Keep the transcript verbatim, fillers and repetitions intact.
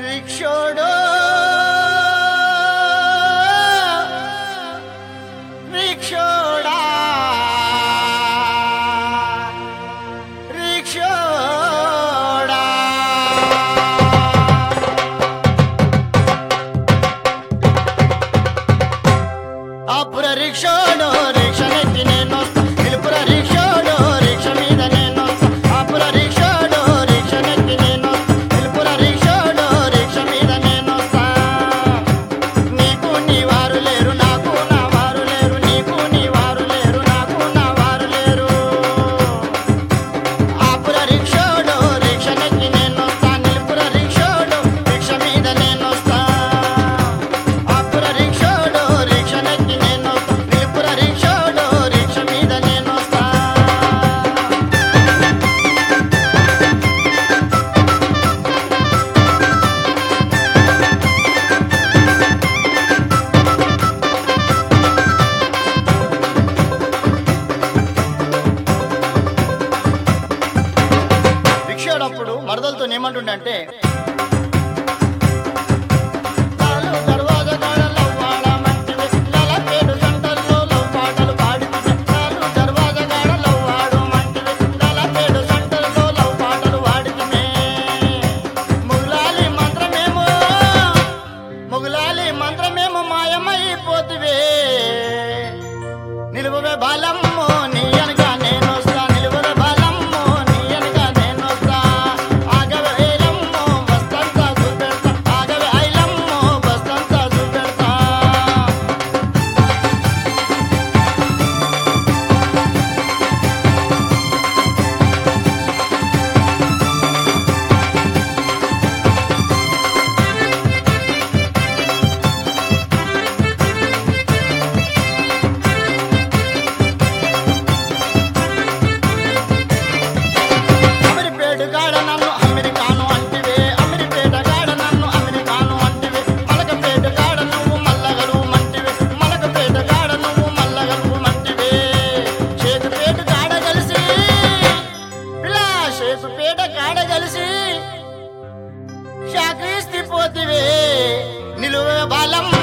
రిక్షోడో రిక్షోడా రిక్షోడా అపుర రిక్షోడో రిక్ష నెత్తి నేను నిలుపుర రిక్షోడో రిక్ష మీద నేను అపుర రిక్షోడో రిక్ష నెత్తి నేను నిలుపుర రిక్షోడో రిక్ష మీద నేను నీకు నీ వారు లేరు నాకు నా వారు లేరు నీకు నీ వారు లేరు నాకు నా వారు లేరు అపుర రిక్షోడో రిక్ష నెత్తి నేను నిలుపుర రిక్షోడో రిక్ష మీద నేను అపుర రిక్షోడో రిక్ష నెత్తి నేను నిలుపుర రిక్షోడో రిక్ష మీద నేను రిక్షోడప్పుడు మరదలతో ఏమంటుండంటే నిలువవే బాలమ్మో నీ అనగా నేను వస్తా నిలువవే బాలమ్మో నీ అనగా నేను వస్తా ఆగవే ఐలమ్మో బస్తంతా చూపెడతా ఆగవే ఐలమ్మో బస్తంతా చూపెడతా అమీర్పేట గాడ నన్ను అమెరికాను అంటివే అమీర్పేట గాడ నన్ను అమెరికాను అంటివే మలకపేట గాడ నువ్వు మల్లగలు మంటివే మలకపేట గాడ నువ్వు మల్లగలు మంటివే షేకుపేట గాడ కలిసి పిల్లా షేకుపేట గాడ కలిసి షాక్రీస్తి పోతివే నిలువ బాలమ్మ